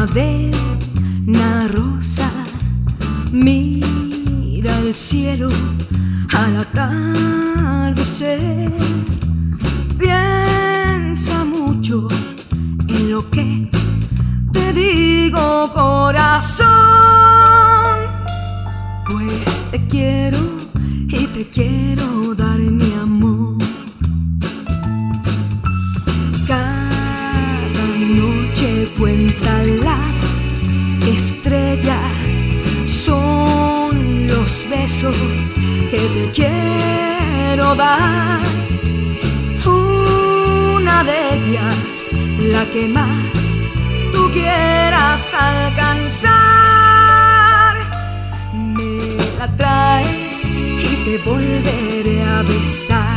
de una rosa mira el cielo al atardecer. Piensa mucho en lo que te digo, corazón, pues te quiero y te quiero dar mi amor. Cada noche cuenta las estrellas, son los besos que te quiero dar. Una de ellas, la que más tú quieras alcanzar, me la traes y te volveré a besar.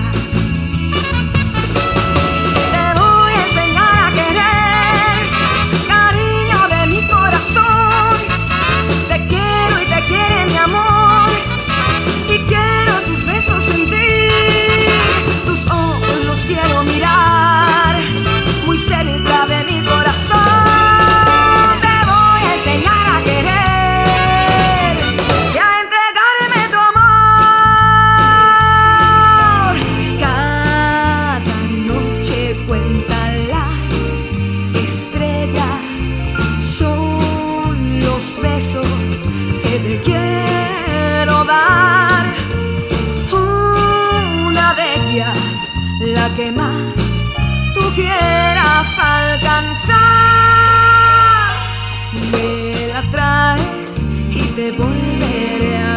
Que te quiero dar, una de ellas, la que más tú quieras alcanzar, me la traes y te volveré a